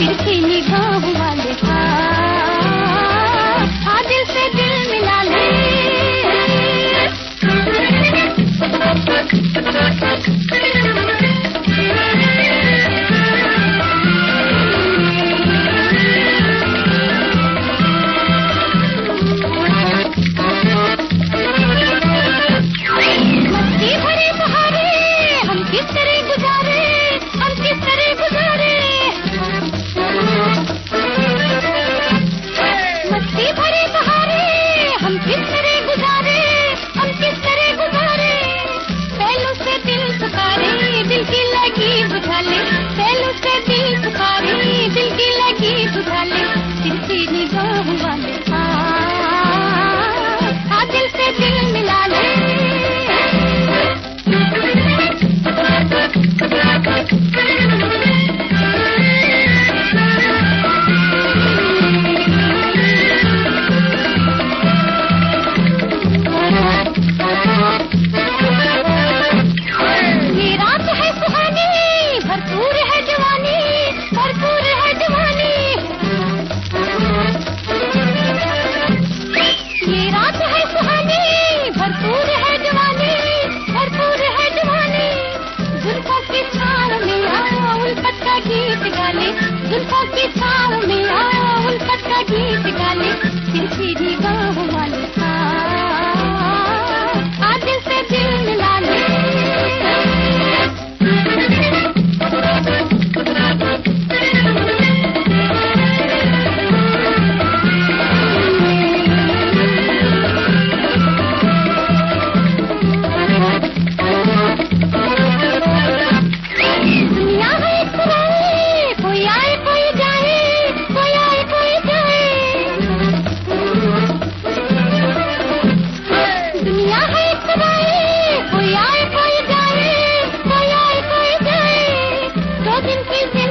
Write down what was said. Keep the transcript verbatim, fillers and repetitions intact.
तिरछी निगाह वाले आ दिल से दिल मिला ले। मस्ती भरे बहारे हम किस तरह गुजारे, हम किस तरह गुजारे। मस्ती भरे बहारे हम किस तरह गुजारे, हम किस तरह गुजारे। पहलू से दिल पुकारे, दिल की लगी बुझा ले। पहलू से दिल पुकारे, दिल की लगी बुझा ले। तिरछी निगाह वाले आ आ दिल से दिल मिला ले। ये रात है सुहानी, भरपूर है जवानी, भरपूर है जवानी। ये रात है सुहानी, भरपूर है जवानी, भरपूर है जवानी। जुल्फों की छाँव में आओ उल्फत का गीत गाले, जुल्फों की छाँव में आओ उल्फत का गीत गाले। तिरछी निगाह वाले आ आ दिल से दिल मिला ले। दुनिया है एक पुरानी, कोई आए कोई जाए, कोई आए कोई जाए। दुनिया है एक पुरानी, कोई आए कोई जाए, कोई आए कोई जाए। दो दिन की